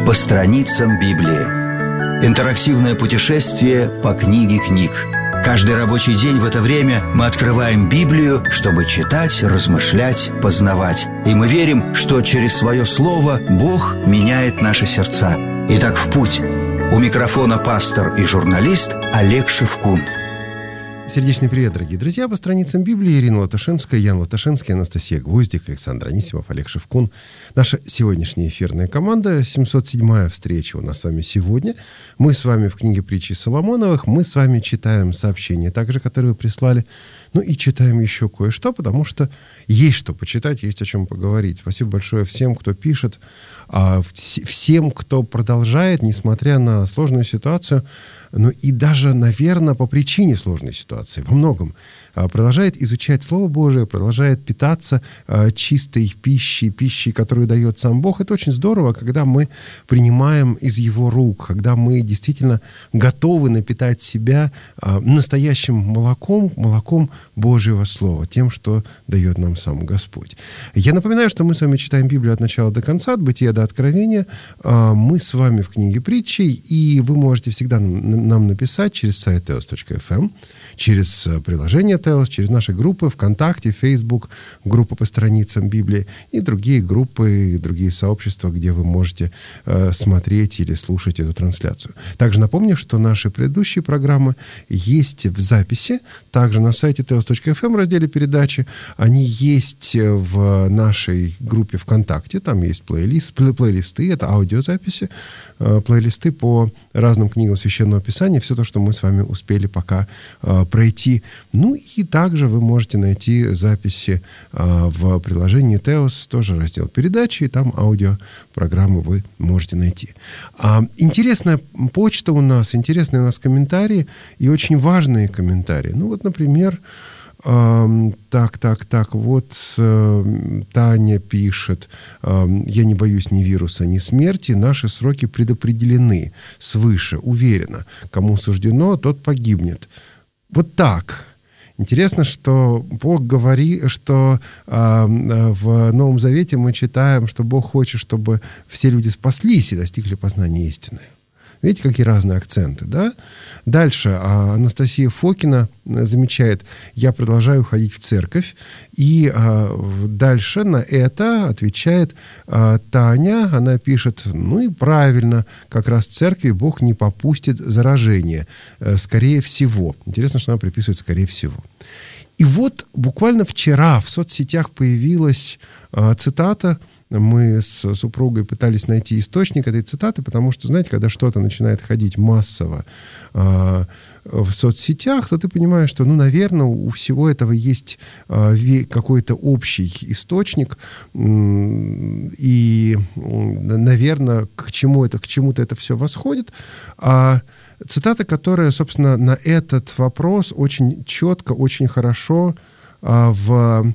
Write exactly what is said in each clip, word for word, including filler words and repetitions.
По страницам Библии. Интерактивное путешествие по книге книг. Каждый рабочий день в это время мы открываем Библию, чтобы читать, размышлять, познавать. И мы верим, что через свое слово Бог меняет наши сердца. Итак, в путь. У микрофона пастор и журналист Олег Шевкун. Сердечный привет, дорогие друзья. По страницам Библии Ирина Латашинская, Ян Латашинский, Анастасия Гвоздик, Александр Анисимов, Олег Шевкун. Наша сегодняшняя эфирная команда. семьсот седьмая встреча у нас с вами сегодня. Мы с вами в книге притчи Соломоновых. Мы с вами читаем сообщения, также, которые вы прислали. Ну и читаем еще кое-что, потому что есть что почитать, есть о чем поговорить. Спасибо большое всем, кто пишет, всем, кто продолжает, несмотря на сложную ситуацию, ну и даже, наверное, по причине сложной ситуации, во многом, продолжает изучать Слово Божие, продолжает питаться чистой пищей, пищей, которую дает сам Бог. Это очень здорово, когда мы принимаем из Его рук, когда мы действительно готовы напитать себя настоящим молоком, молоком Божьего Слова, тем, что дает нам сам Господь. Я напоминаю, что мы с вами читаем Библию от начала до конца, от Бытия до Откровения. Мы с вами в книге притчей, и вы можете всегда нам написать через сайт теос точка эф эм, через приложение Теос, через наши группы ВКонтакте, Facebook, группа по страницам Библии и другие группы, и другие сообщества, где вы можете э, смотреть или слушать эту трансляцию. Также напомню, что наши предыдущие программы есть в записи, также на сайте теос точка эф эм в разделе передачи. Они есть в нашей группе ВКонтакте, там есть плейлист, плейлисты, это аудиозаписи, э, плейлисты по разным книгам Священного Писания, все то, что мы с вами успели пока э, пройти. Ну и также вы можете найти записи э, в приложении Теос, тоже раздел передачи, и там аудиопрограммы вы можете найти. А, интересная почта у нас, интересные у нас комментарии и очень важные комментарии. Ну вот, например, э, так, так, так, вот э, Таня пишет: э, «Я не боюсь ни вируса, ни смерти, наши сроки предопределены свыше, уверенно. Кому суждено, тот погибнет». Вот так. Интересно, что Бог говорит, что э, в Новом Завете мы читаем, что Бог хочет, чтобы все люди спаслись и достигли познания истины. Видите, какие разные акценты, да? Дальше Анастасия Фокина замечает: «Я продолжаю ходить в церковь». И а, дальше на это отвечает а, Таня. Она пишет: «Ну и правильно, как раз в церкви Бог не попустит заражения. Скорее всего». Интересно, что она приписывает «скорее всего». И вот буквально вчера в соцсетях появилась а, цитата. Мы с супругой пытались найти источник этой цитаты, потому что, знаете, когда что-то начинает ходить массово э, в соцсетях, то ты понимаешь, что, ну, наверное, у всего этого есть э, какой-то общий источник, э, и, наверное, к чему это, к чему-то это все восходит. А цитата, которая, собственно, на этот вопрос очень четко, очень хорошо э, в...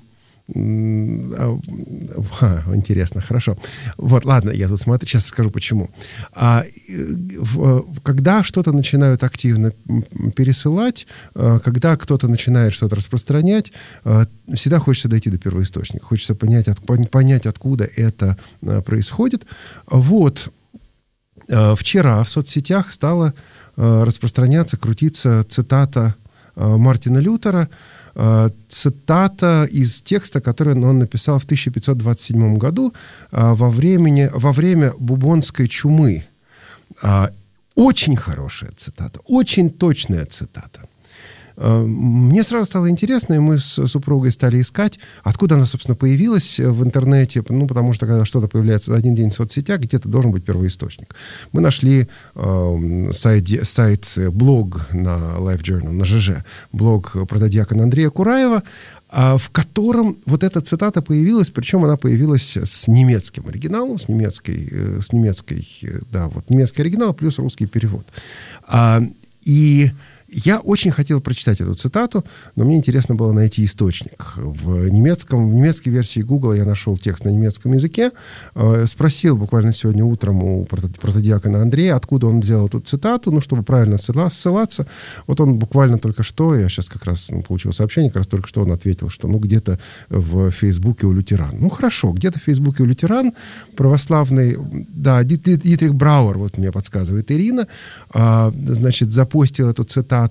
Интересно, хорошо. Вот, ладно, я тут смотрю, сейчас скажу почему. А, в, когда что-то начинают активно пересылать, когда кто-то начинает что-то распространять, всегда хочется дойти до первоисточника, хочется понять, от, понять, откуда это происходит. Вот, вчера в соцсетях стала распространяться, крутиться цитата Мартина Лютера, цитата из текста, который он написал в тысяча пятьсот двадцать седьмом году во, времени, во время бубонской чумы. Очень хорошая цитата, очень точная цитата. Мне сразу стало интересно, и мы с супругой стали искать, откуда она, собственно, появилась в интернете, ну, потому что, когда что-то появляется за один день в соцсетях, где-то должен быть первоисточник. Мы нашли э, сайт, сайт, блог на LiveJournal, на ЖЖ, блог протодиакона Андрея Кураева, э, в котором вот эта цитата появилась, причем она появилась с немецким оригиналом, с немецкой, э, с немецкой, да, вот немецкий оригинал плюс русский перевод. А, и Я очень хотел прочитать эту цитату, но мне интересно было найти источник. В немецком, в немецкой версии Google я нашел текст на немецком языке, э, спросил буквально сегодня утром у протодиакона Андрея, откуда он взял эту цитату, ну, чтобы правильно ссылаться. Вот он буквально только что, я сейчас как раз ну, получил сообщение, как раз только что он ответил, что ну где-то в Фейсбуке у лютеран. Ну, хорошо, где-то в Фейсбуке у лютеран православный, да, Дитрих Брауэр, вот мне подсказывает Ирина, э, значит, запостил эту цитату,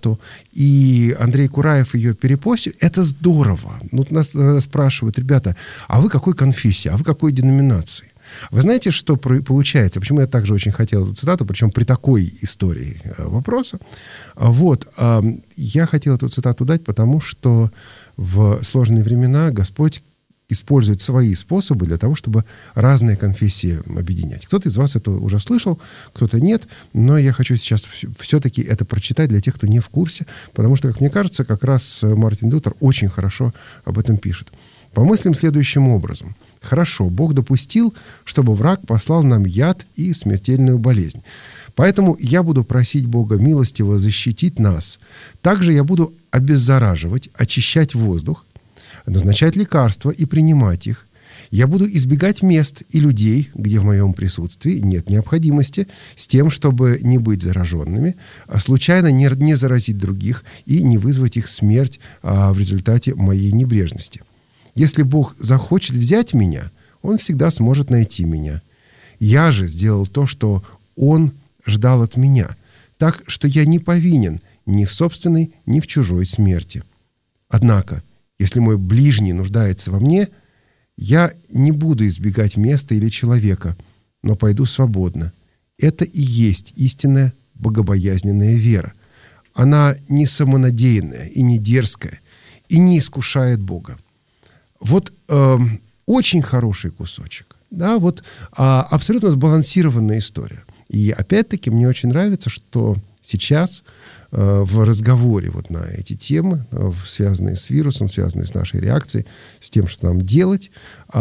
и Андрей Кураев ее перепостил. Это здорово. Ну, нас спрашивают, ребята, а вы какой конфессии, а вы какой деноминации? Вы знаете, что получается? Почему я также очень хотел эту цитату, причем при такой истории вопроса? Вот, я хотел эту цитату дать, потому что в сложные времена Господь использует свои способы для того, чтобы разные конфессии объединять. Кто-то из вас это уже слышал, кто-то нет, но я хочу сейчас все-таки это прочитать для тех, кто не в курсе, потому что, как мне кажется, как раз Мартин Лютер очень хорошо об этом пишет. Помыслим следующим образом. Хорошо, Бог допустил, чтобы враг послал нам яд и смертельную болезнь. Поэтому я буду просить Бога милостиво защитить нас. Также я буду обеззараживать, очищать воздух, назначать лекарства и принимать их. Я буду избегать мест и людей, где в моем присутствии нет необходимости, с тем, чтобы не быть зараженными, а случайно не, не заразить других и не вызвать их смерть а, в результате моей небрежности. Если Бог захочет взять меня, Он всегда сможет найти меня. Я же сделал то, что Он ждал от меня, так что я не повинен ни в собственной, ни в чужой смерти. Однако, если мой ближний нуждается во мне, я не буду избегать места или человека, но пойду свободно. Это и есть истинная богобоязненная вера. Она не самонадеянная и не дерзкая, и не искушает Бога. Вот э, очень хороший кусочек. Да, вот э, абсолютно сбалансированная история. И опять-таки мне очень нравится, что сейчас в разговоре вот на эти темы, связанные с вирусом, связанные с нашей реакцией, с тем, что нам делать,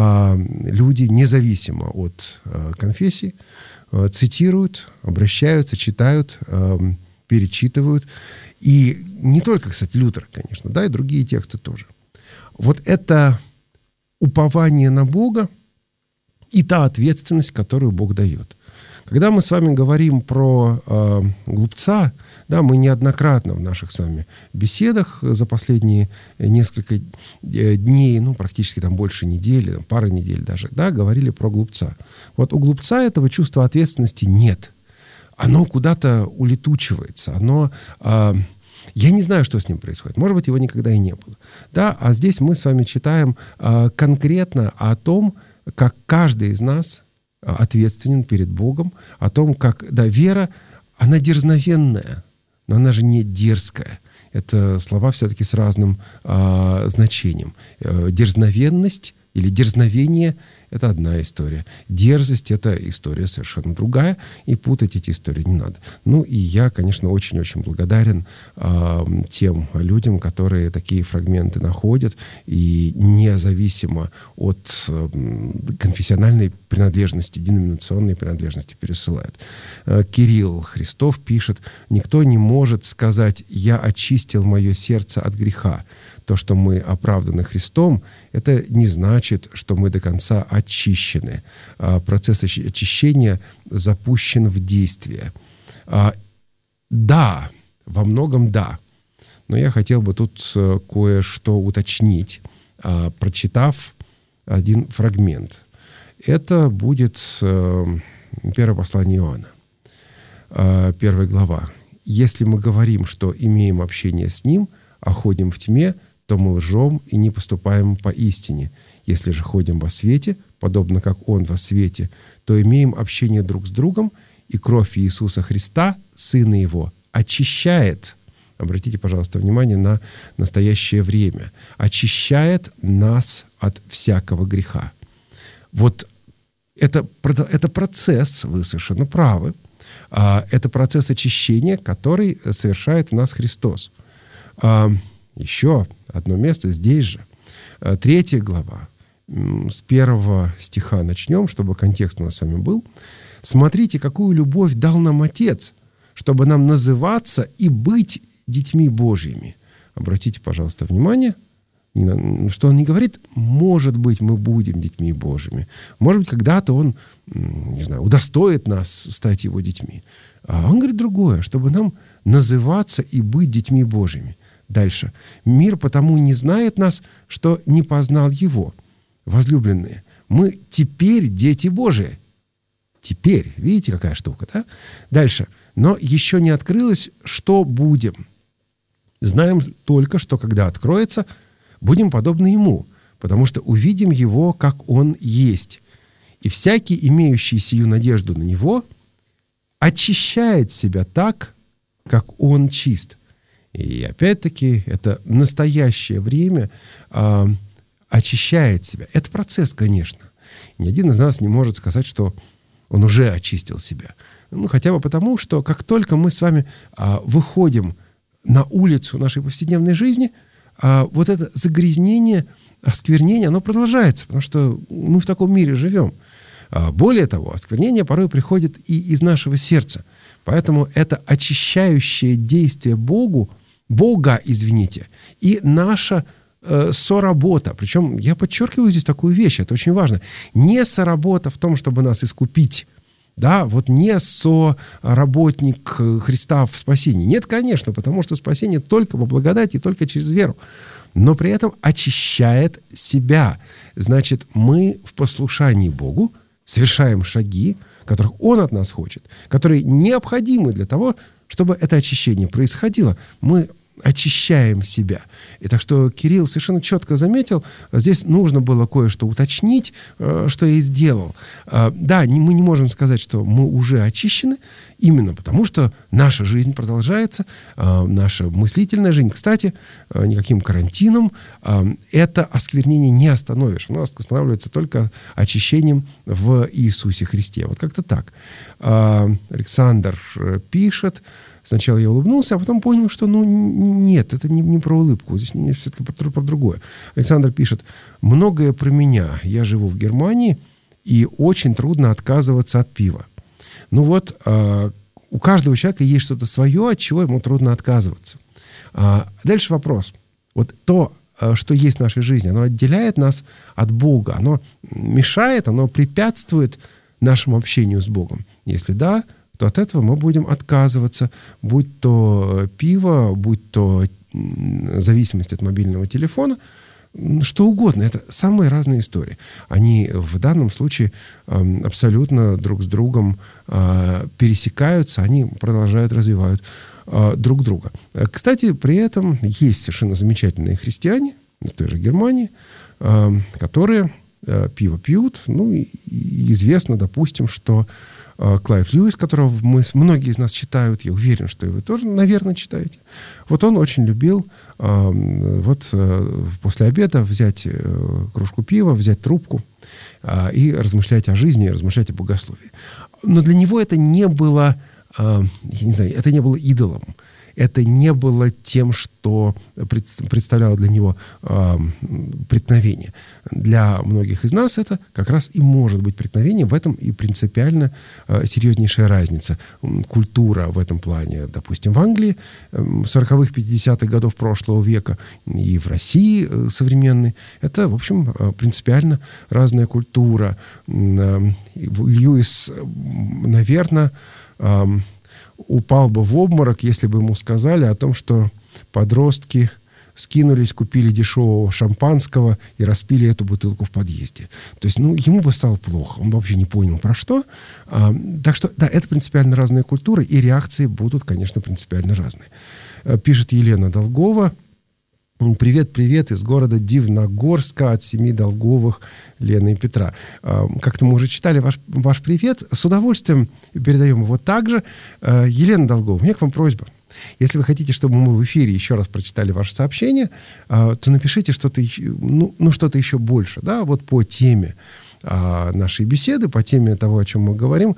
люди, независимо от конфессии, цитируют, обращаются, читают, перечитывают. И не только, кстати, Лютер, конечно, да, и другие тексты тоже. Вот это упование на Бога и та ответственность, которую Бог дает. Когда мы с вами говорим про э, глупца, да, мы неоднократно в наших с вами беседах за последние несколько дней, ну, практически там больше недели, там, пары недель даже, да, говорили про глупца. Вот у глупца этого чувства ответственности нет. Оно куда-то улетучивается, оно... Э, я не знаю, что с ним происходит. Может быть, его никогда и не было. Да, а здесь мы с вами читаем э, конкретно о том, как каждый из нас ответственен перед Богом, о том, как, да, вера, она дерзновенная, но она же не дерзкая. Это слова все-таки с разным а, значением. Дерзновенность или дерзновение — это одна история. Дерзость — это история совершенно другая, и путать эти истории не надо. Ну и я, конечно, очень-очень благодарен э, тем людям, которые такие фрагменты находят и независимо от э, конфессиональной принадлежности, деноминационной принадлежности пересылают. Э, Кирилл Христов пишет: «Никто не может сказать: я очистил мое сердце от греха. То, что мы оправданы Христом, это не значит, что мы до конца очищены. Процесс очищения запущен в действие». Да, во многом да. Но я хотел бы тут кое-что уточнить, прочитав один фрагмент. Это будет первое послание Иоанна, первая глава. «Если мы говорим, что имеем общение с Ним, а ходим в тьме, то мы лжем и не поступаем по истине. Если же ходим во свете, подобно как Он во свете, то имеем общение друг с другом, и кровь Иисуса Христа, Сына Его, очищает». Обратите, пожалуйста, внимание на настоящее время. «Очищает нас от всякого греха». Вот это, это процесс, вы совершенно правы, это процесс очищения, который совершает в нас Христос. Еще одно место здесь же. Третья глава. С первого стиха начнем, чтобы контекст у нас с вами был. «Смотрите, какую любовь дал нам Отец, чтобы нам называться и быть детьми Божьими. Обратите, пожалуйста, внимание, что он не говорит, может быть, мы будем детьми Божьими. Может быть, когда-то он, не знаю, удостоит нас стать его детьми. А он говорит другое, чтобы нам называться и быть детьми Божьими. Дальше. Мир потому не знает нас, что не познал его. Возлюбленные, мы теперь дети Божии. Теперь. Видите, какая штука, да? Дальше. Но еще не открылось, что будем. Знаем только, что когда откроется, будем подобны ему, потому что увидим его, как он есть. И всякий, имеющий сию надежду на него, очищает себя так, как он чист. И опять-таки это настоящее время э, очищает себя. Это процесс, конечно. Ни один из нас не может сказать, что он уже очистил себя. Ну, хотя бы потому, что как только мы с вами э, выходим на улицу нашей повседневной жизни, э, вот это загрязнение, осквернение, оно продолжается, потому что мы в таком мире живем. Э, более того, осквернение порой приходит и из нашего сердца. Поэтому это очищающее действие Богу, Бога, извините, и наша э, соработа. Причем я подчеркиваю здесь такую вещь, это очень важно. Не соработа в том, чтобы нас искупить, да, вот не соработник Христа в спасении. Нет, конечно, потому что спасение только по благодати и только через веру. Но при этом очищает себя. Значит, мы в послушании Богу совершаем шаги, которых Он от нас хочет, которые необходимы для того, чтобы это очищение происходило. Мы очищаем себя. И так что Кирилл совершенно четко заметил, здесь нужно было кое-что уточнить, что я и сделал. Да, мы не можем сказать, что мы уже очищены, именно потому что наша жизнь продолжается, наша мыслительная жизнь. Кстати, никаким карантином это осквернение не остановишь. Оно останавливается только очищением в Иисусе Христе. Вот как-то так. Александр пишет. Сначала я улыбнулся, а потом понял, что ну нет, это не, не про улыбку, здесь все-таки про, про другое. Александр пишет, многое про меня. Я живу в Германии, и очень трудно отказываться от пива. Ну вот, э, у каждого человека есть что-то свое, от чего ему трудно отказываться. А дальше вопрос. Вот то, что есть в нашей жизни, оно отделяет нас от Бога, оно мешает, оно препятствует нашему общению с Богом. Если да, то от этого мы будем отказываться, будь то пиво, будь то зависимость от мобильного телефона, что угодно. Это самые разные истории. Они в данном случае абсолютно друг с другом пересекаются, они продолжают развивать друг друга. Кстати, при этом есть совершенно замечательные христиане в той же Германии, которые пиво пьют. Ну, и известно, допустим, что Клайв Льюис, которого мы, многие из нас читают, я уверен, что и вы тоже, наверное, читаете. Вот он очень любил э, вот э, после обеда взять э, кружку пива, взять трубку э, и размышлять о жизни, размышлять о богословии. Но для него это не было, э, я не знаю, это не было идолом. Это не было тем, что представляло для него э, преткновение. Для многих из нас это как раз и может быть преткновение. В этом и принципиально э, серьезнейшая разница. Культура в этом плане, допустим, в Англии э, сороковых, пятидесятых годов прошлого века и в России э, современной, это, в общем, э, принципиально разная культура. Э, Льюис, наверное, э, упал бы в обморок, если бы ему сказали о том, что подростки скинулись, купили дешевого шампанского и распили эту бутылку в подъезде. То есть, ну, ему бы стало плохо. Он вообще не понял, про что. А, так что, да, это принципиально разные культуры, и реакции будут, конечно, принципиально разные. Пишет Елена Долгова. Привет, привет из города Дивногорска от семьи Долговых Лены и Петра. Как-то мы уже читали ваш, ваш привет. С удовольствием передаем его также. Елена Долгова, у меня к вам просьба. Если вы хотите, чтобы мы в эфире еще раз прочитали ваше сообщение, то напишите что-то, ну, ну, что-то еще больше, да, вот по теме нашей беседы, по теме того, о чем мы говорим.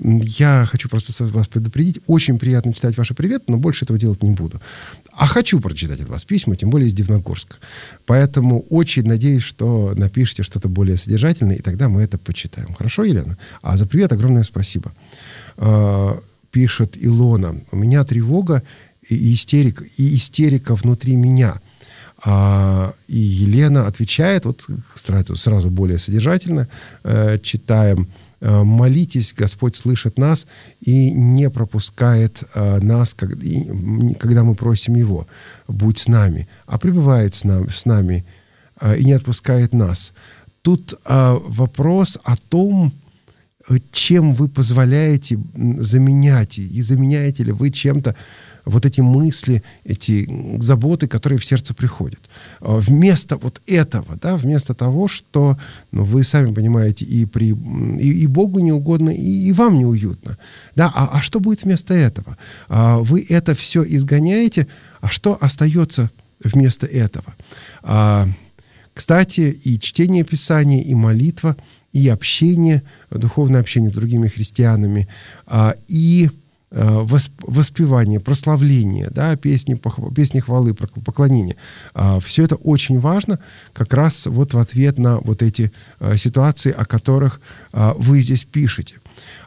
Я хочу просто вас предупредить. Очень приятно читать ваши приветы, но больше этого делать не буду. А хочу прочитать от вас письма, тем более из Дивногорска. Поэтому очень надеюсь, что напишите что-то более содержательное, и тогда мы это почитаем. Хорошо, Елена? А за привет огромное спасибо. Пишет Илона. У меня тревога и истерика, и истерика внутри меня. А, и Елена отвечает, вот сразу, сразу более содержательно, э, читаем: «Молитесь, Господь слышит нас и не пропускает э, нас, когда, когда мы просим Его. Будь с нами, а пребывает с, нам, с нами э, и не отпускает нас». Тут э, вопрос о том, чем вы позволяете заменять, и заменяете ли вы чем-то вот эти мысли, эти заботы, которые в сердце приходят. Вместо вот этого, да, вместо того, что, ну, вы сами понимаете, и, при, и, и Богу не угодно, и, и вам неуютно. Да, а, а что будет вместо этого? А, вы это все изгоняете, а что остается вместо этого? А, кстати, и чтение Писания, и молитва, и общение, духовное общение с другими христианами, а, и воспевание, прославление, да, песни, песни хвалы, поклонения. Все это очень важно как раз вот в ответ на вот эти ситуации, о которых вы здесь пишете.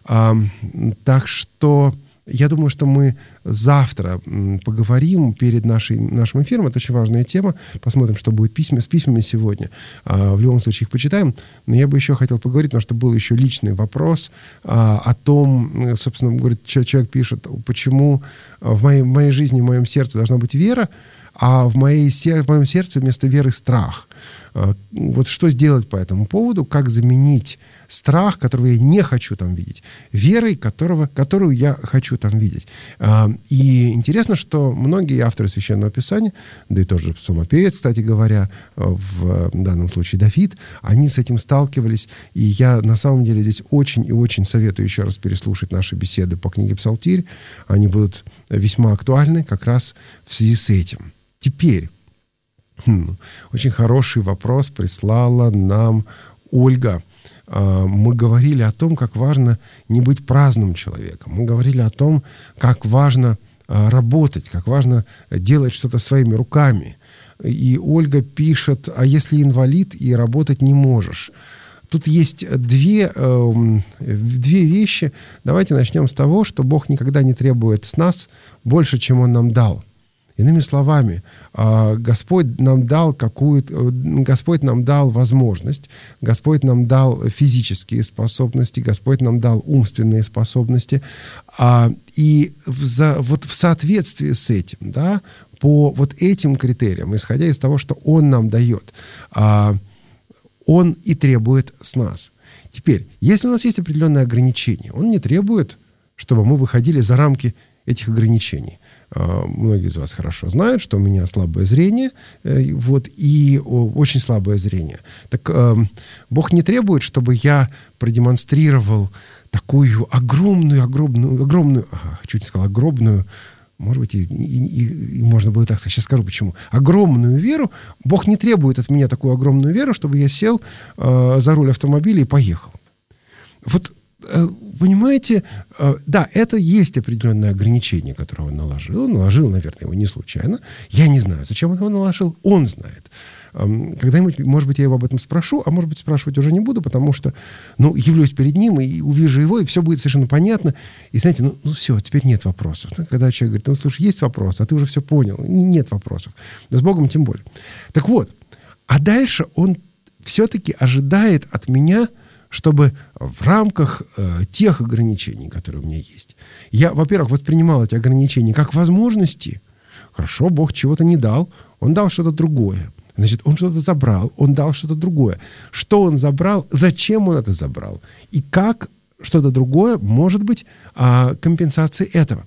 Так что я думаю, что мы завтра поговорим перед нашей, нашим эфиром. Это очень важная тема. Посмотрим, что будет письма, с письмами сегодня. В любом случае их почитаем. Но я бы еще хотел поговорить, потому что был еще личный вопрос о том, собственно, говорит, человек пишет, почему в моей, в моей жизни, в моем сердце должна быть вера, а в, моей, в моем сердце вместо веры страх. Вот что сделать по этому поводу, как заменить страх, которого я не хочу там видеть, верой, которого, которую я хочу там видеть. И интересно, что многие авторы Священного Писания, да и тоже псалмопевец, кстати говоря, в данном случае Давид, они с этим сталкивались, и я на самом деле здесь очень и очень советую еще раз переслушать наши беседы по книге «Псалтирь». Они будут весьма актуальны как раз в связи с этим. Теперь, хм, очень хороший вопрос прислала нам Ольга. Мы говорили о том, как важно не быть праздным человеком. Мы говорили о том, как важно работать, как важно делать что-то своими руками. И Ольга пишет: а если инвалид и работать не можешь? Тут есть две, э, две вещи. Давайте начнем с того, что Бог никогда не требует с нас больше, чем Он нам дал. Иными словами, Господь нам дал какую-то, Господь нам дал возможность, Господь нам дал физические способности, Господь нам дал умственные способности, и в, вот в соответствии с этим, да, по вот этим критериям, исходя из того, что Он нам дает, Он и требует с нас. Теперь, если у нас есть определенные ограничения, Он не требует, чтобы мы выходили за рамки этих ограничений. Многие из вас хорошо знают, что у меня слабое зрение, вот, и очень слабое зрение. Так Бог не требует, чтобы я продемонстрировал такую огромную, огромную, огромную, ага, чуть не сказал, огромную, может быть, и, и, и можно было так сказать, сейчас скажу почему, огромную веру. Бог не требует от меня такую огромную веру, чтобы я сел э, за руль автомобиля и поехал. Вот, понимаете, да, это есть определенное ограничение, которое Он наложил. Он наложил, наверное, его не случайно. Я не знаю, зачем Он его наложил. Он знает. Когда-нибудь, может быть, я его об этом спрошу, а может быть, спрашивать уже не буду, потому что, ну, явлюсь перед ним и увижу его, и все будет совершенно понятно. И знаете, ну, ну все, теперь нет вопросов. Когда человек говорит: ну, слушай, есть вопрос, а ты уже все понял. Нет вопросов. Да с Богом тем более. Так вот, а дальше Он все-таки ожидает от меня, чтобы в рамках э, тех ограничений, которые у меня есть, я, во-первых, воспринимал эти ограничения как возможности. Хорошо, Бог чего-то не дал, Он дал что-то другое. Значит, Он что-то забрал, Он дал что-то другое. Что Он забрал, зачем Он это забрал? И как что-то другое может быть э, компенсацией этого?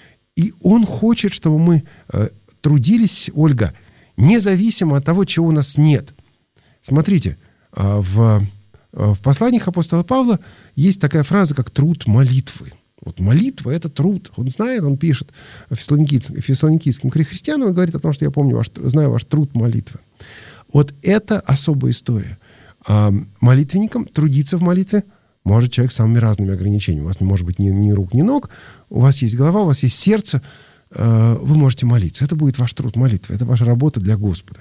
И Он хочет, чтобы мы э, трудились, Ольга, независимо от того, чего у нас нет. Смотрите, э, в... В посланиях апостола Павла есть такая фраза, как «труд молитвы». Вот молитва — это труд. Он знает, он пишет фессалоникийским, фессалоникийским христианам и говорит о том, что я помню ваш, знаю ваш труд молитвы. Вот это особая история. А молитвенникам трудиться в молитве может человек с самыми разными ограничениями. У вас не может быть ни, ни рук, ни ног, у вас есть голова, у вас есть сердце, вы можете молиться. Это будет ваш труд молитвы, это ваша работа для Господа.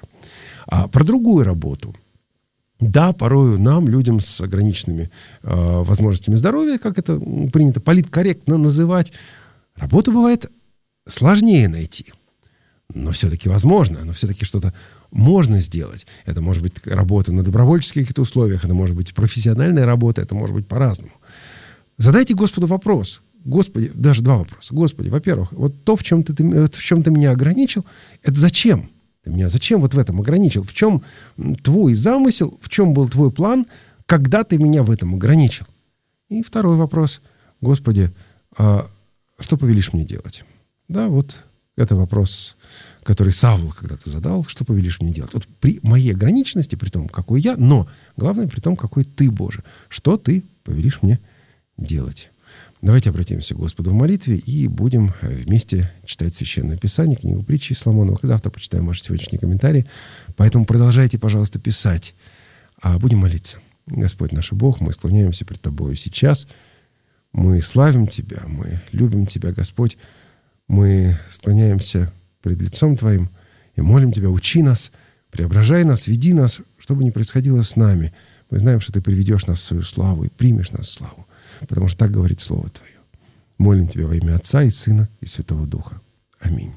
А про другую работу — да, порою нам, людям с ограниченными э, возможностями здоровья, как это принято политкорректно называть, работа бывает сложнее найти. Но все-таки возможно, но все-таки что-то можно сделать. Это может быть работа на добровольческих каких-то условиях, это может быть профессиональная работа, это может быть по-разному. Задайте Господу вопрос. Господи, даже два вопроса. Господи, во-первых, вот то, в чем ты, в чем ты меня ограничил, это зачем? Ты меня зачем вот в этом ограничил? В чем твой замысел? В чем был твой план, когда ты меня в этом ограничил? И второй вопрос. Господи, а что повелишь мне делать? Да, вот это вопрос, который Савл когда-то задал. Что повелишь мне делать? Вот при моей ограниченности, при том, какой я, но главное, при том, какой ты, Боже. Что ты повелишь мне делать? Давайте обратимся к Господу в молитве и будем вместе читать Священное Писание, книгу притчи Соломоновых. И завтра почитаем ваши сегодняшние комментарии. Поэтому продолжайте, пожалуйста, писать. А будем молиться. Господь наш Бог, мы склоняемся пред Тобою сейчас. Мы славим Тебя, мы любим Тебя, Господь. Мы склоняемся пред лицом Твоим и молим Тебя, учи нас, преображай нас, веди нас, что бы ни происходило с нами. Мы знаем, что Ты приведешь нас в свою славу и примешь нас в славу, потому что так говорит Слово Твое. Молим Тебя во имя Отца и Сына и Святого Духа. Аминь.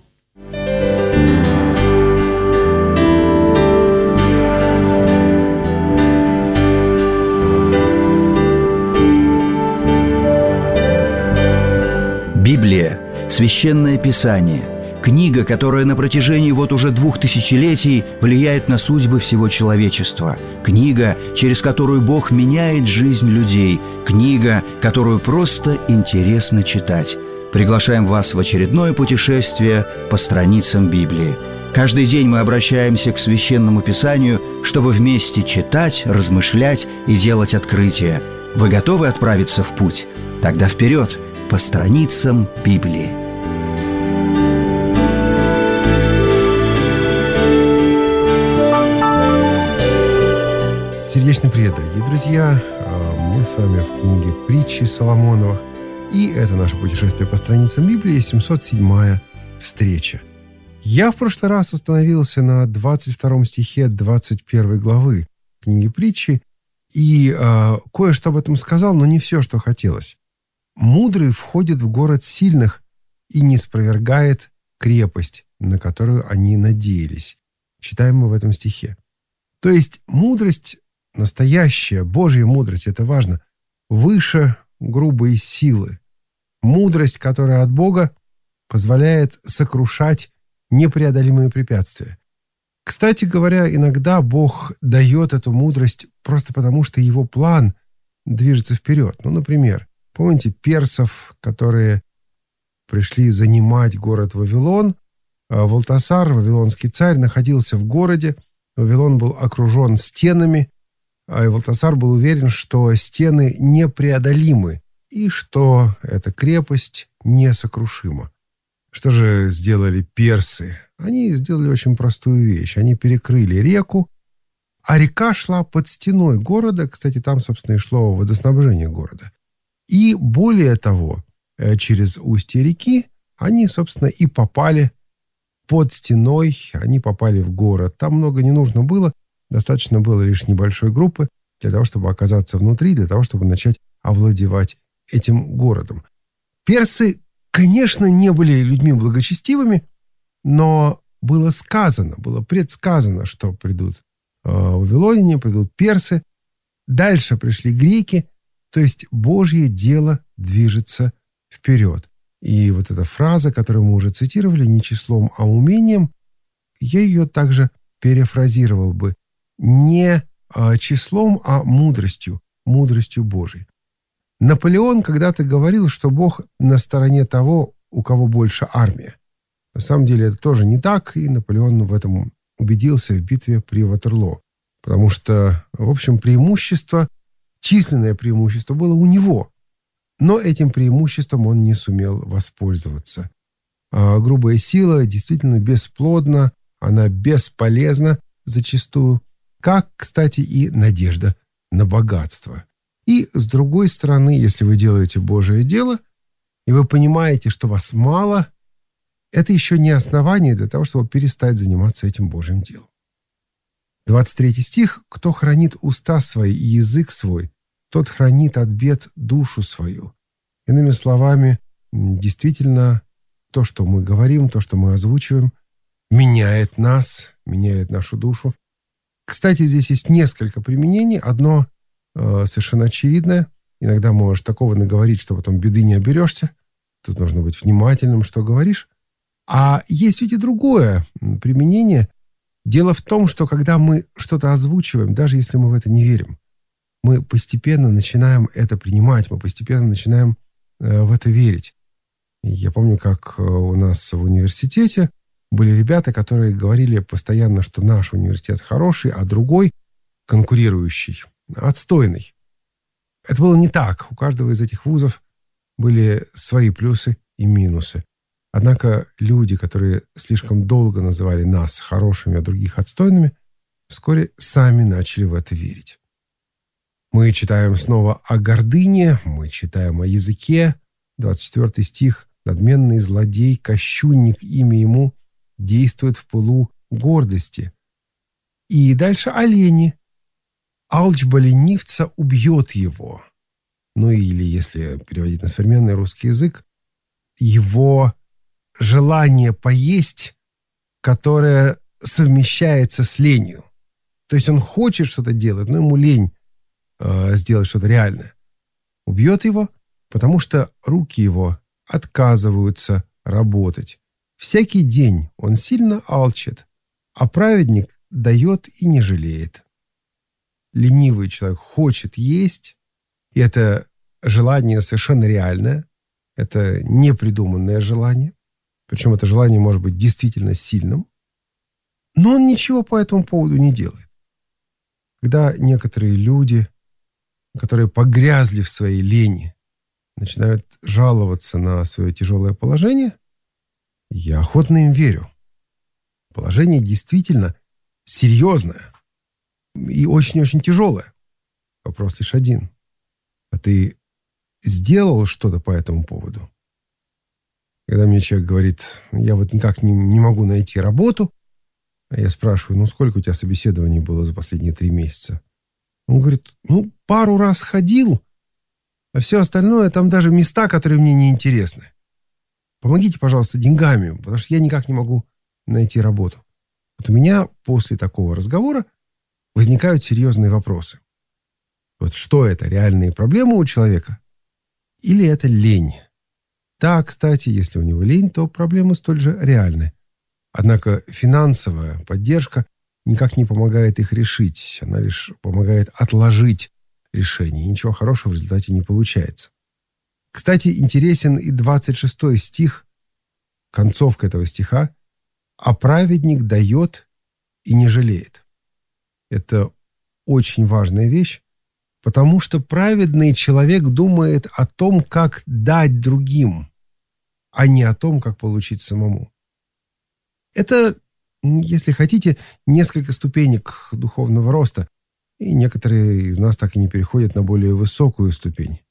Библия – Священное Писание, книга, которая на протяжении вот уже двух тысячелетий влияет на судьбы всего человечества, книга, через которую Бог меняет жизнь людей, книга, которую просто интересно читать. Приглашаем вас в очередное путешествие по страницам Библии. Каждый день мы обращаемся к Священному Писанию, чтобы вместе читать, размышлять и делать открытия. Вы готовы отправиться в путь? Тогда вперед! По страницам Библии. Сердечный привет, дорогие друзья! Мы с вами в книге притчи Соломоновых. И это наше путешествие по страницам Библии, семьсот седьмая встреча. Я в прошлый раз остановился на двадцать втором стихе двадцать первой главы книги притчи и э, кое-что об этом сказал, но не все, что хотелось. Мудрый входит в город сильных и не спровергает крепость, на которую они надеялись. Читаем мы в этом стихе. То есть мудрость, настоящая Божья мудрость, это важно, выше грубой силы. Мудрость, которая от Бога, позволяет сокрушать непреодолимые препятствия. Кстати говоря, иногда Бог дает эту мудрость просто потому, что его план движется вперед. Ну, например, помните персов, которые пришли занимать город Вавилон? Валтасар, вавилонский царь, находился в городе. Вавилон был окружен стенами, и Валтасар был уверен, что стены непреодолимы и что эта крепость несокрушима. Что же сделали персы? Они сделали очень простую вещь. Они перекрыли реку, а река шла под стеной города. Кстати, там, собственно, и шло водоснабжение города. И более того, через устье реки они, собственно, и попали под стеной, они попали в город. Там много не нужно было, достаточно было лишь небольшой группы для того, чтобы оказаться внутри, для того, чтобы начать овладевать этим городом. Персы, конечно, не были людьми благочестивыми, но было сказано, было предсказано, что придут э, вавилоняне, придут персы, дальше пришли греки. То есть Божье дело движется вперед. И вот эта фраза, которую мы уже цитировали, не числом, а умением, я ее также перефразировал бы. Не числом, а мудростью, мудростью Божьей. Наполеон когда-то говорил, что Бог на стороне того, у кого больше армия. На самом деле это тоже не так, и Наполеон в этом убедился в битве при Ватерлоо. Потому что, в общем, преимущество, численное преимущество было у него. Но этим преимуществом он не сумел воспользоваться. А грубая сила действительно бесплодна, она бесполезна зачастую, как, кстати, и надежда на богатство. И, с другой стороны, если вы делаете Божие дело, и вы понимаете, что вас мало, это еще не основание для того, чтобы перестать заниматься этим Божьим делом. двадцать третий стих. «Кто хранит уста свои и язык свой, тот хранит от бед душу свою». Иными словами, действительно, то, что мы говорим, то, что мы озвучиваем, меняет нас, меняет нашу душу. Кстати, здесь есть несколько применений. Одно э, совершенно очевидное. Иногда можешь такого наговорить, что потом беды не оберешься. Тут нужно быть внимательным, что говоришь. А есть ведь и другое применение. Дело в том, что когда мы что-то озвучиваем, даже если мы в это не верим, мы постепенно начинаем это принимать, мы постепенно начинаем э, в это верить. И я помню, как у нас в университете были ребята, которые говорили постоянно, что наш университет хороший, а другой, конкурирующий, отстойный. Это было не так. У каждого из этих вузов были свои плюсы и минусы. Однако люди, которые слишком долго называли нас хорошими, а других отстойными, вскоре сами начали в это верить. Мы читаем снова о гордыне, мы читаем о языке. двадцать четвёртый стих. «Надменный злодей, кощунник, имя ему, действует в пылу гордости». И дальше о лени. «Алчба ленивца убьет его». Ну или, если переводить на современный русский язык, его желание поесть, которое совмещается с ленью. То есть он хочет что-то делать, но ему лень э, сделать что-то реальное. Убьет его, потому что руки его отказываются работать. Всякий день он сильно алчит, а праведник дает и не жалеет. Ленивый человек хочет есть, и это желание совершенно реальное, это непридуманное желание, причем это желание может быть действительно сильным, но он ничего по этому поводу не делает. Когда некоторые люди, которые погрязли в своей лени, начинают жаловаться на свое тяжелое положение, я охотно им верю. Положение действительно серьезное и очень-очень тяжелое. Вопрос лишь один. А ты сделал что-то по этому поводу? Когда мне человек говорит, я вот никак не, не могу найти работу, а я спрашиваю, ну сколько у тебя собеседований было за последние три месяца? Он говорит, ну пару раз ходил, а все остальное там даже места, которые мне не интересны. Помогите, пожалуйста, деньгами, потому что я никак не могу найти работу. Вот у меня после такого разговора возникают серьезные вопросы. Вот что это, реальные проблемы у человека? Или это лень? Да, кстати, если у него лень, то проблемы столь же реальны. Однако финансовая поддержка никак не помогает их решить. Она лишь помогает отложить решение. И ничего хорошего в результате не получается. Кстати, интересен и двадцать шестой стих, концовка этого стиха. «А праведник дает и не жалеет». Это очень важная вещь, потому что праведный человек думает о том, как дать другим, а не о том, как получить самому. Это, если хотите, несколько ступенек духовного роста, и некоторые из нас так и не переходят на более высокую ступень.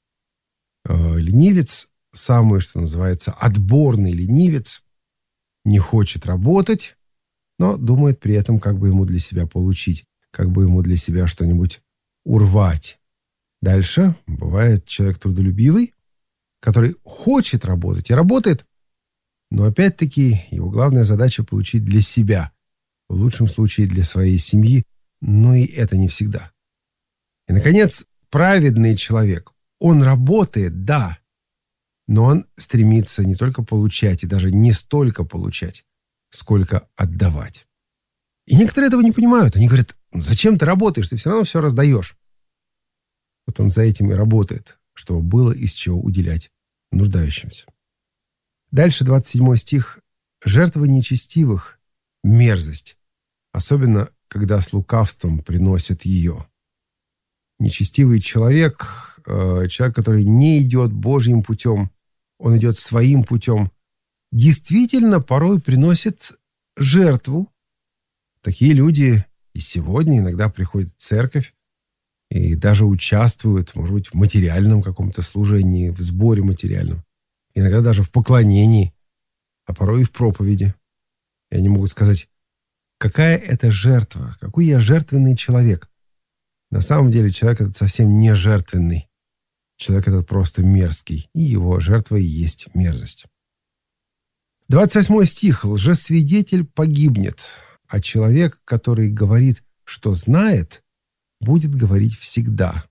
Ленивец, самый, что называется, отборный ленивец, не хочет работать, но думает при этом, как бы ему для себя получить, как бы ему для себя что-нибудь урвать. Дальше бывает человек трудолюбивый, который хочет работать и работает, но опять-таки его главная задача получить для себя, в лучшем случае для своей семьи, но и это не всегда. И, наконец, праведный человек, он работает, да, но он стремится не только получать, и даже не столько получать, сколько отдавать. И некоторые этого не понимают. Они говорят, зачем ты работаешь, ты все равно все раздаешь. Вот он за этим и работает, чтобы было из чего уделять нуждающимся. Дальше двадцать седьмой стих. «Жертва нечестивых – мерзость, особенно, когда с лукавством приносят ее». Нечестивый человек, э, человек, который не идет Божьим путем, он идет своим путем, действительно порой приносит жертву. Такие люди и сегодня иногда приходят в церковь и даже участвуют, может быть, в материальном каком-то служении, в сборе материальном, иногда даже в поклонении, а порой и в проповеди. И они могут сказать, какая это жертва, какой я жертвенный человек. На самом деле человек этот совсем не жертвенный. Человек этот просто мерзкий, и его жертва и есть мерзость. двадцать восьмой стих. «Лжесвидетель погибнет, а человек, который говорит, что знает, будет говорить всегда».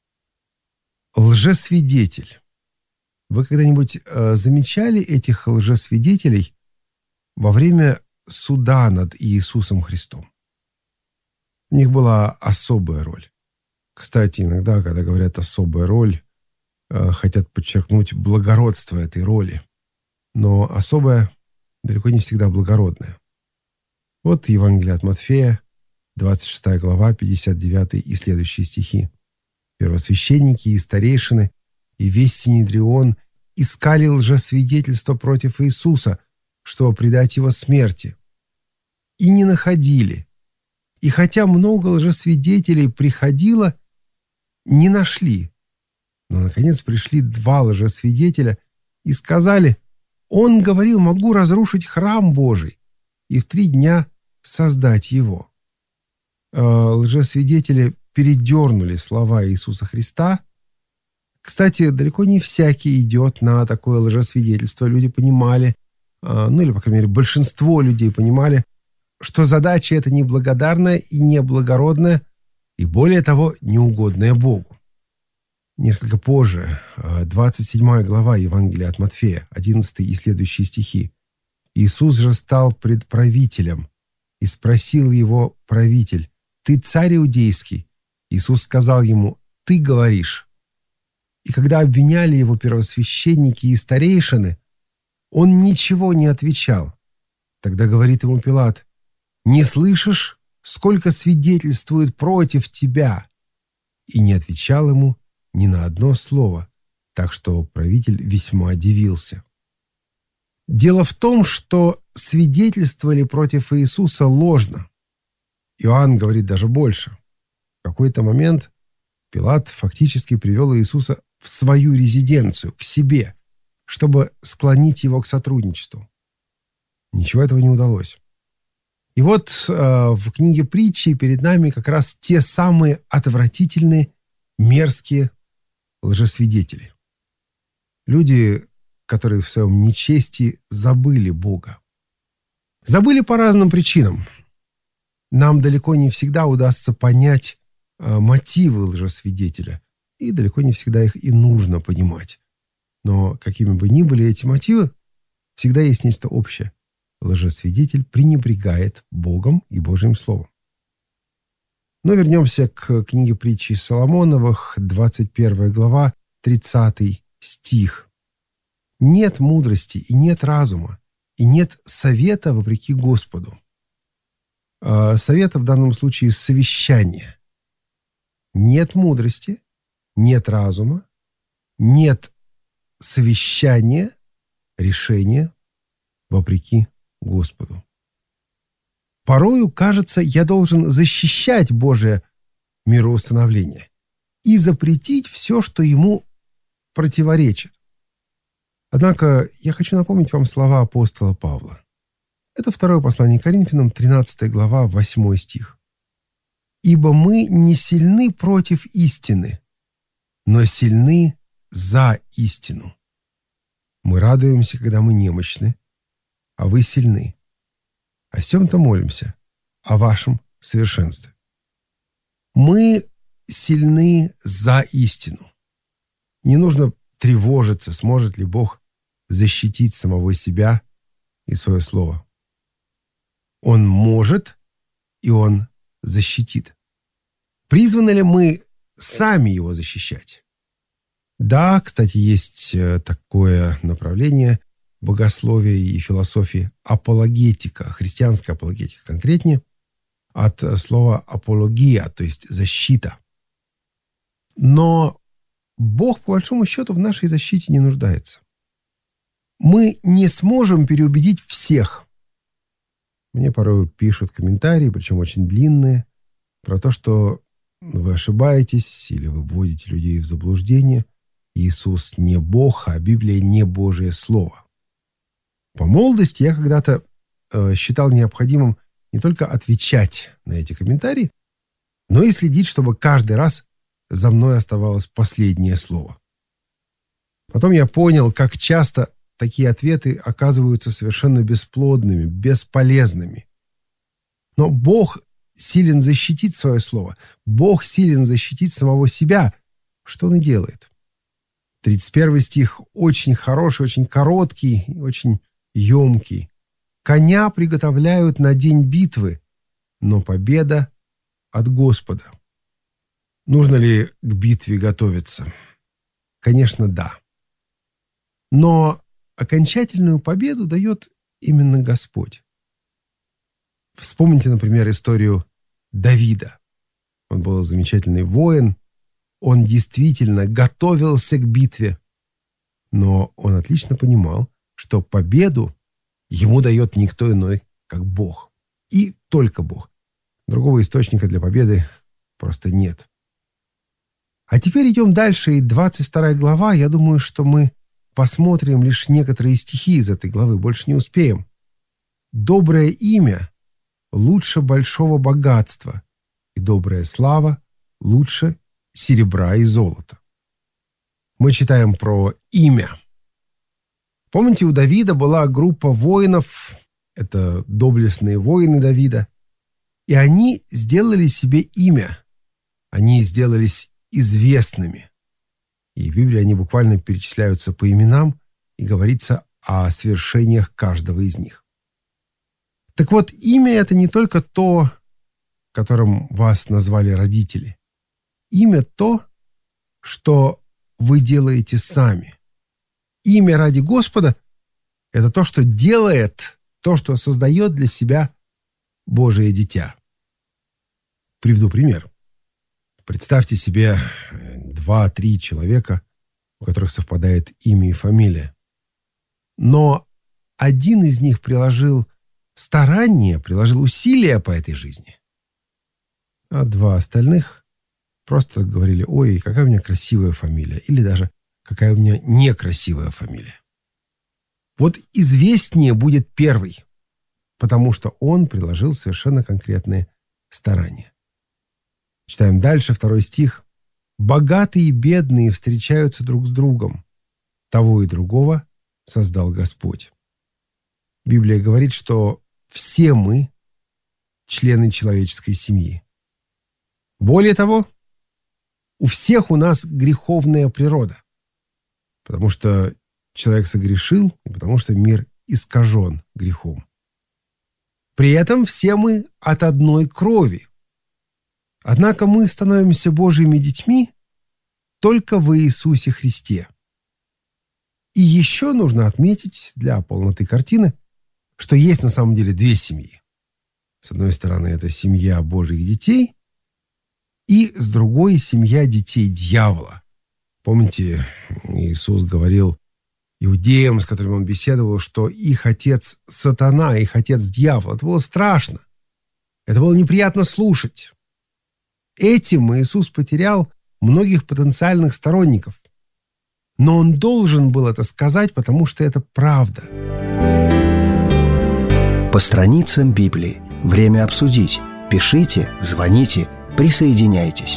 Лжесвидетель. Вы когда-нибудь э, замечали этих лжесвидетелей во время суда над Иисусом Христом? У них была особая роль. Кстати, иногда, когда говорят «особая роль», э, хотят подчеркнуть благородство этой роли. Но особая далеко не всегда благородная. Вот Евангелие от Матфея, двадцать шестая глава, пятьдесят девятый и следующие стихи. «Первосвященники и старейшины, и весь Синедрион искали лжесвидетельства против Иисуса, чтобы предать его смерти. И не находили. И хотя много лжесвидетелей приходило, не нашли. Но, наконец, пришли два лжесвидетеля и сказали: Он говорил, могу разрушить храм Божий и в три дня создать его». Лжесвидетели передернули слова Иисуса Христа. Кстати, далеко не всякий идет на такое лжесвидетельство. Люди понимали, ну или, по крайней мере, большинство людей понимали, что задача эта неблагодарная и неблагородная, и, более того, неугодная Богу. Несколько позже, двадцать седьмая глава Евангелия от Матфея, одиннадцатый и следующие стихи. «Иисус же стал пред правителем, и спросил его правитель: Ты царь иудейский? Иисус сказал ему: Ты говоришь. И когда обвиняли его первосвященники и старейшины, он ничего не отвечал. Тогда говорит ему Пилат: Не слышишь, сколько свидетельствуют против тебя? И не отвечал ему ни на одно слово, так что правитель весьма удивился. Дело в том, что свидетельствовали против Иисуса ложно. Иоанн говорит даже больше. В какой-то момент Пилат фактически привел Иисуса в свою резиденцию, к себе, чтобы склонить его к сотрудничеству. Ничего этого не удалось. И вот э, в книге притчи перед нами как раз те самые отвратительные, мерзкие лжесвидетели. Люди, которые в своем нечестии забыли Бога. Забыли по разным причинам. Нам далеко не всегда удастся понять э, мотивы лжесвидетеля, и далеко не всегда их и нужно понимать. Но какими бы ни были эти мотивы, всегда есть нечто общее. Лжесвидетель пренебрегает Богом и Божьим Словом. Но вернемся к книге притчи Соломоновых, двадцать первая глава, тридцатый стих. «Нет мудрости и нет разума, и нет совета вопреки Господу». Совета в данном случае совещание. Нет мудрости, нет разума, нет совещания, решения вопреки Господу. Порою, кажется, я должен защищать Божие мироустановление и запретить все, что ему противоречит. Однако я хочу напомнить вам слова апостола Павла. Это второе послание Коринфянам, тринадцатая глава, восьмой стих. «Ибо мы не сильны против истины, но сильны за истину. Мы радуемся, когда мы немощны, а вы сильны. О сем-то молимся, о вашем совершенстве». Мы сильны за истину. Не нужно тревожиться, сможет ли Бог защитить самого себя и свое слово. Он может, и Он защитит. Призваны ли мы сами его защищать? Да, кстати, есть такое направление богословия и философии апологетика, христианская апологетика конкретнее, от слова апология, то есть защита. Но Бог, по большому счету, в нашей защите не нуждается. Мы не сможем переубедить всех. Мне порой пишут комментарии, причем очень длинные, про то, что вы ошибаетесь или вы вводите людей в заблуждение. Иисус не Бог, а Библия не Божие Слово. По молодости я когда-то э, считал необходимым не только отвечать на эти комментарии, но и следить, чтобы каждый раз за мной оставалось последнее слово. Потом я понял, как часто такие ответы оказываются совершенно бесплодными, бесполезными. Но Бог силен защитить свое слово. Бог силен защитить самого себя. Что Он и делает. тридцать первый стих очень хороший, очень короткий, очень емкий. «Коня приготовляют на день битвы, но победа от Господа». Нужно ли к битве готовиться? Конечно, да. Но окончательную победу дает именно Господь. Вспомните, например, историю Давида. Он был замечательный воин, он действительно готовился к битве, но он отлично понимал, что победу ему дает никто иной, как Бог. И только Бог. Другого источника для победы просто нет. А теперь идем дальше, и двадцать вторая глава, я думаю, что мы посмотрим лишь некоторые стихи из этой главы, больше не успеем. «Доброе имя лучше большого богатства, и добрая слава лучше серебра и золота». Мы читаем про имя. Помните, у Давида была группа воинов, это доблестные воины Давида, и они сделали себе имя, они сделались известными. И в Библии они буквально перечисляются по именам, и говорится о свершениях каждого из них. Так вот, имя — это не только то, которым вас назвали родители. Имя — то, что вы делаете сами. Имя ради Господа — это то, что делает, то, что создает для себя Божие дитя. Приведу пример. Представьте себе два-три человека, у которых совпадает имя и фамилия. Но один из них приложил старание, приложил усилия по этой жизни, а два остальных просто говорили: «Ой, какая у меня красивая фамилия», или даже «какая у меня некрасивая фамилия». Вот известнее будет первый, потому что он приложил совершенно конкретные старания. Читаем дальше, второй стих. «Богатые и бедные встречаются друг с другом. Того и другого создал Господь». Библия говорит, что все мы члены человеческой семьи. Более того, у всех у нас греховная природа, потому что человек согрешил и потому что мир искажен грехом. При этом все мы от одной крови. Однако мы становимся Божьими детьми только в Иисусе Христе. И еще нужно отметить для полноты картины, что есть на самом деле две семьи. С одной стороны, это семья Божьих детей, и с другой — семья детей дьявола. Помните, Иисус говорил иудеям, с которыми он беседовал, что их отец сатана, их отец дьявол. Это было страшно. Это было неприятно слушать. Этим Иисус потерял многих потенциальных сторонников. Но он должен был это сказать, потому что это правда. По страницам Библии. Время обсудить. Пишите, звоните, присоединяйтесь.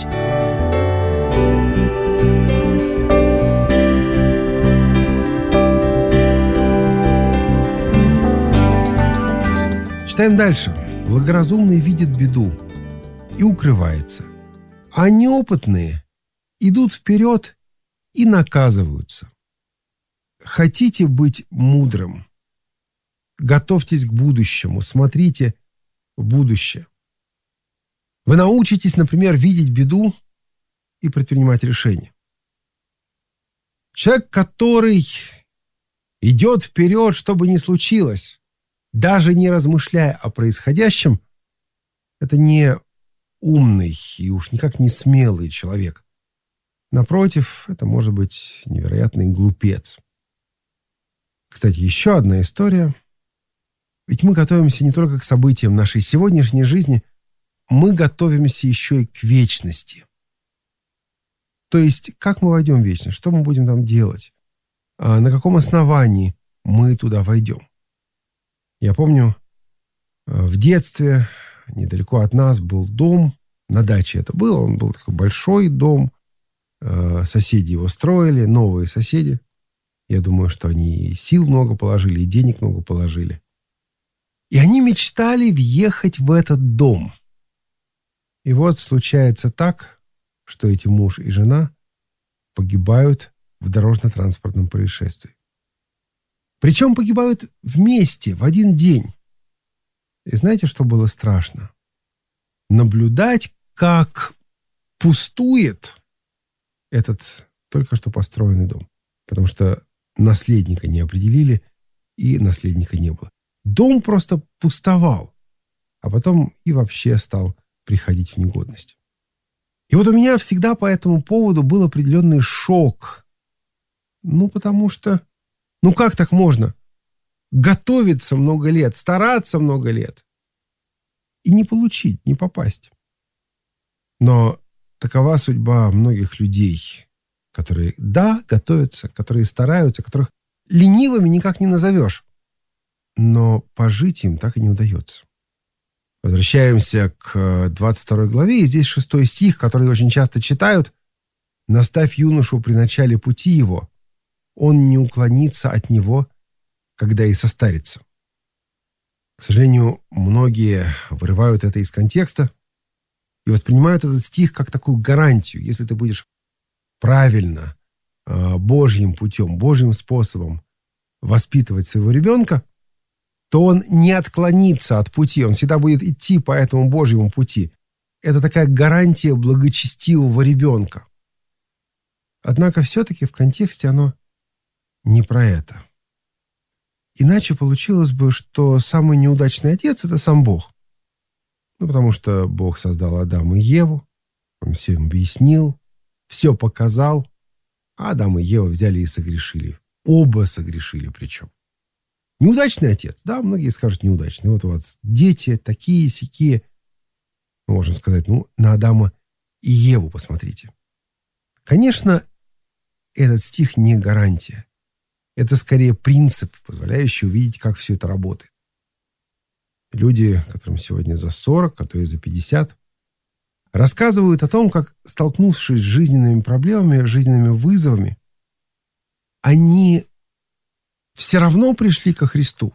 Читаем дальше. «Благоразумный видит беду и укрывается, а неопытные идут вперед и наказываются». Хотите быть мудрым? Готовьтесь к будущему, смотрите в будущее. Вы научитесь, например, видеть беду и предпринимать решения. Человек, который идет вперед, что бы ни случилось, даже не размышляя о происходящем, это не умный и уж никак не смелый человек. Напротив, это может быть невероятный глупец. Кстати, еще одна история. Ведь мы готовимся не только к событиям нашей сегодняшней жизни, мы готовимся еще и к вечности. То есть, как мы войдем в вечность, что мы будем там делать, а на каком основании мы туда войдем. Я помню, в детстве недалеко от нас был дом, на даче это было, он был такой большой дом, соседи его строили, новые соседи. Я думаю, что они и сил много положили, и денег много положили. И они мечтали въехать в этот дом. И вот случается так, что эти муж и жена погибают в дорожно-транспортном происшествии. Причем погибают вместе, в один день. И знаете, что было страшно? Наблюдать, как пустует этот только что построенный дом. Потому что наследника не определили, и наследника не было. Дом просто пустовал, а потом и вообще стал приходить в негодность. И вот у меня всегда по этому поводу был определенный шок. Ну, потому что, ну как так можно? Готовиться много лет, стараться много лет и не получить, не попасть. Но такова судьба многих людей, которые, да, готовятся, которые стараются, которых ленивыми никак не назовешь. Но пожить им так и не удается. Возвращаемся к двадцать второй главе, и здесь шестой стих, который очень часто читают. «Наставь юношу при начале пути его, он не уклонится от него, когда и состарится». К сожалению, многие вырывают это из контекста и воспринимают этот стих как такую гарантию. Если ты будешь правильно, Божьим путем, Божьим способом воспитывать своего ребенка, то он не отклонится от пути, он всегда будет идти по этому Божьему пути. Это такая гарантия благочестивого ребенка. Однако все-таки в контексте оно не про это. Иначе получилось бы, что самый неудачный отец – это сам Бог. Ну, потому что Бог создал Адама и Еву, он все им объяснил, все показал, а Адам и Ева взяли и согрешили. Оба согрешили причем. Неудачный отец, да, многие скажут неудачный. Вот у вас дети такие-сякие. Мы можем сказать, ну, на Адама и Еву посмотрите. Конечно, этот стих не гарантия. Это скорее принцип, позволяющий увидеть, как все это работает. Люди, которым сегодня за сорок, а то и за пятьдесят, рассказывают о том, как, столкнувшись с жизненными проблемами, жизненными вызовами, они все равно пришли ко Христу.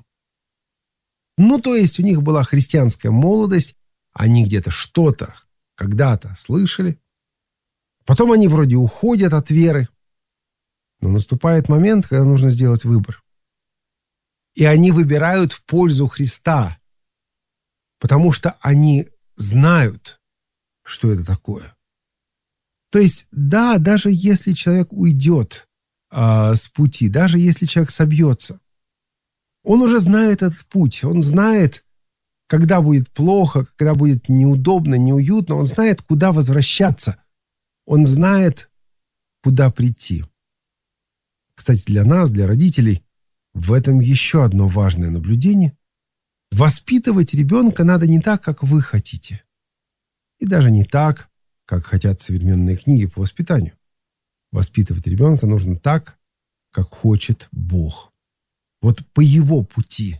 Ну, то есть у них была христианская молодость, они где-то что-то когда-то слышали, потом они вроде уходят от веры, но наступает момент, когда нужно сделать выбор. И они выбирают в пользу Христа, потому что они знают, что это такое. То есть, да, даже если человек уйдет а, с пути, даже если человек собьется, он уже знает этот путь, он знает, когда будет плохо, когда будет неудобно, неуютно, он знает, куда возвращаться, он знает, куда прийти. Кстати, для нас, для родителей, в этом еще одно важное наблюдение. Воспитывать ребенка надо не так, как вы хотите. И даже не так, как хотят современные книги по воспитанию. Воспитывать ребенка нужно так, как хочет Бог. Вот по его пути.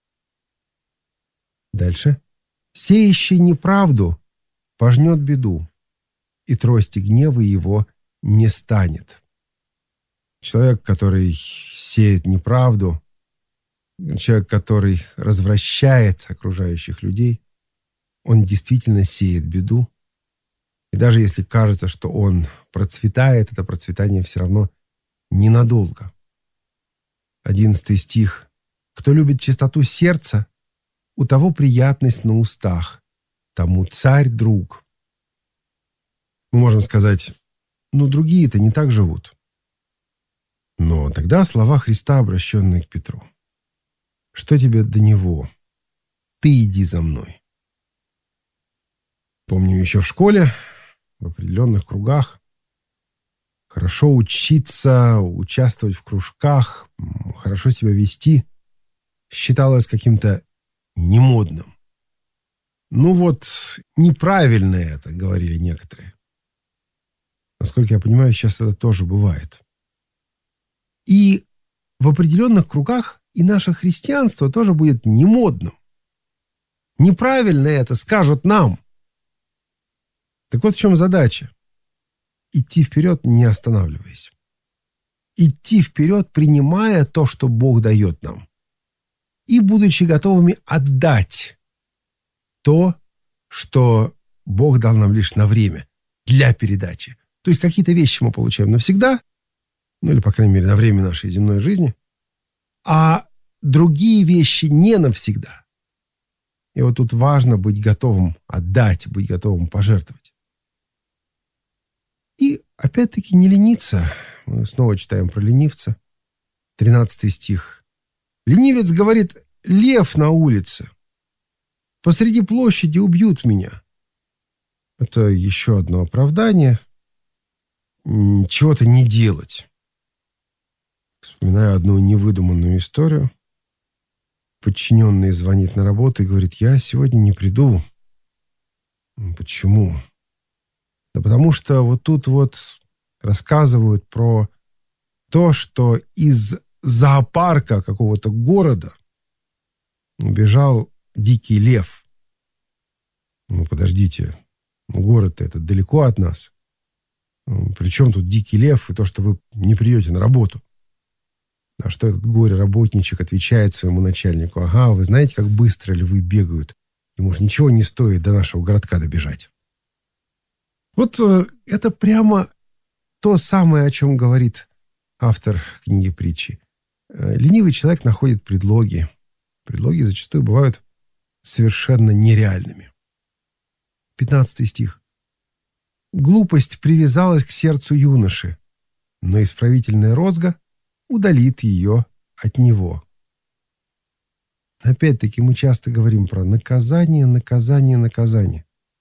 Дальше. «Сеющий неправду пожнет беду, и трости гнева его не станет». Человек, который сеет неправду, человек, который развращает окружающих людей, он действительно сеет беду. И даже если кажется, что он процветает, это процветание все равно ненадолго. Одиннадцатый стих. «Кто любит чистоту сердца, у того приятность на устах, тому царь друг». Мы можем сказать, ну другие-то не так живут. Но тогда слова Христа, обращенные к Петру. «Что тебе до него? Ты иди за мной». Помню еще в школе, в определенных кругах, хорошо учиться, участвовать в кружках, хорошо себя вести считалось каким-то немодным. Ну вот, неправильно это, говорили некоторые. Насколько я понимаю, сейчас это тоже бывает. И в определенных кругах и наше христианство тоже будет немодным. Неправильно это скажут нам. Так вот в чем задача. Идти вперед, не останавливаясь. идти вперед, принимая то, что Бог дает нам, и будучи готовыми отдать то, что Бог дал нам лишь на время, для передачи. То есть какие-то вещи мы получаем навсегда, ну или, по крайней мере, на время нашей земной жизни, а другие вещи не навсегда. И вот тут важно быть готовым отдать, быть готовым пожертвовать. И опять-таки не лениться. Мы снова читаем про ленивца. тринадцатый стих. Ленивец говорит: лев на улице. Посреди площади убьют меня. Это еще одно оправдание. Чего-то не делать. Вспоминаю одну невыдуманную историю. Подчиненный звонит на работу и говорит: я сегодня не приду. Почему? Да потому что вот тут вот рассказывают про то, что из зоопарка какого-то города убежал дикий лев. Ну, подождите, город-то этот далеко от нас. Причем тут дикий лев и то, что вы не придете на работу? А что этот горе-работничек отвечает своему начальнику: ага, вы знаете, как быстро львы бегают? Ему же ничего не стоит до нашего городка добежать. Вот э, это прямо то самое, о чем говорит автор книги притчи. Э, ленивый человек находит предлоги. Предлоги зачастую бывают совершенно нереальными. пятнадцатый стих. Глупость привязалась к сердцу юноши, но исправительная розга удалит ее от него. Опять-таки мы часто говорим про наказание, наказание, наказание.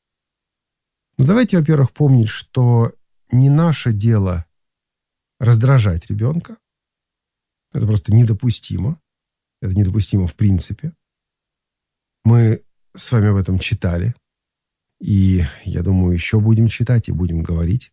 Но давайте, во-первых, помнить, что не наше дело раздражать ребенка. Это просто недопустимо. Это недопустимо в принципе. Мы с вами об этом читали. И, я думаю, еще будем читать и будем говорить.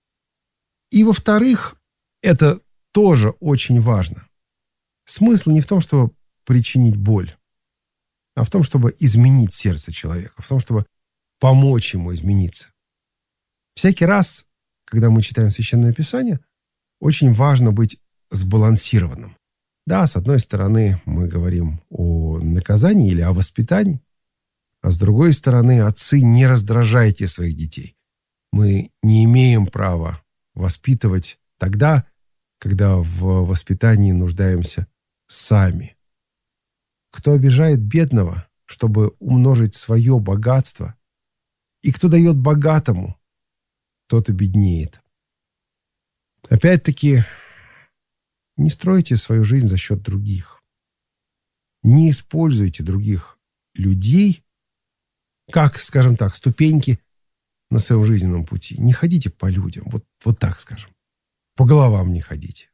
И, во-вторых, это тоже очень важно. Смысл не в том, чтобы причинить боль, а в том, чтобы изменить сердце человека, в том, чтобы помочь ему измениться. Всякий раз, когда мы читаем Священное Писание, очень важно быть сбалансированным. Да, с одной стороны, мы говорим о наказании или о воспитании, а с другой стороны, отцы, не раздражайте своих детей. Мы не имеем права воспитывать тогда, когда в воспитании нуждаемся сами. Кто обижает бедного, чтобы умножить свое богатство, и кто дает богатому, тот и беднеет. Опять-таки, не стройте свою жизнь за счет других. Не используйте других людей как, скажем так, ступеньки на своем жизненном пути. Не ходите по людям, вот, вот так скажем. По головам не ходите.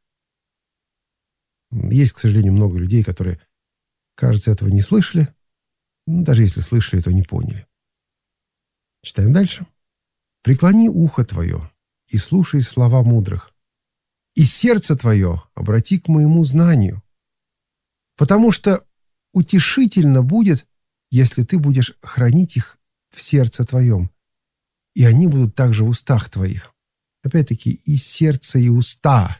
Есть, к сожалению, много людей, которые, кажется, этого не слышали. Ну, даже если слышали, то не поняли. Читаем дальше. «Преклони ухо твое и слушай слова мудрых, и сердце твое обрати к моему знанию, потому что утешительно будет, если ты будешь хранить их в сердце твоем, и они будут также в устах твоих». Опять-таки, и сердце, и уста,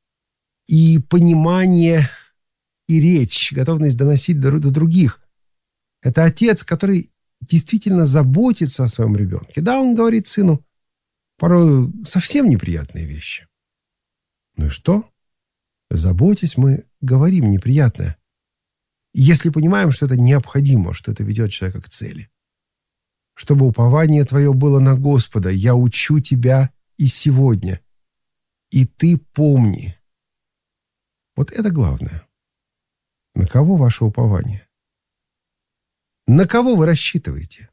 и понимание, и речь, готовность доносить до, до других. Это отец, который действительно заботится о своем ребенке. Да, он говорит сыну порой совсем неприятные вещи. Ну и что? Заботясь, мы говорим неприятное. Если понимаем, что это необходимо, что это ведет человека к цели. Чтобы упование твое было на Господа, я учу тебя и сегодня. И ты помни. Вот это главное. На кого ваше упование? На кого вы рассчитываете?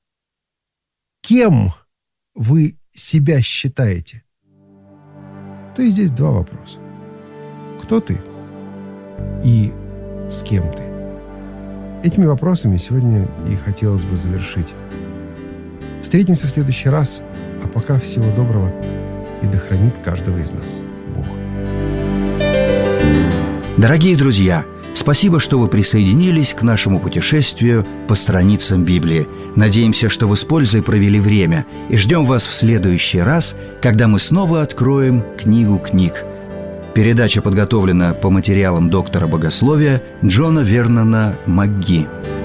Кем вы себя считаете? То есть здесь два вопроса. Кто ты и с кем ты? Этими вопросами сегодня и хотелось бы завершить. Встретимся в следующий раз, а пока всего доброго, и да хранит каждого из нас Бог. Дорогие друзья, спасибо, что вы присоединились к нашему путешествию по страницам Библии. Надеемся, что вы с пользой провели время, и ждем вас в следующий раз, когда мы снова откроем книгу книг. Передача подготовлена по материалам доктора богословия Джона Вернона МакГи.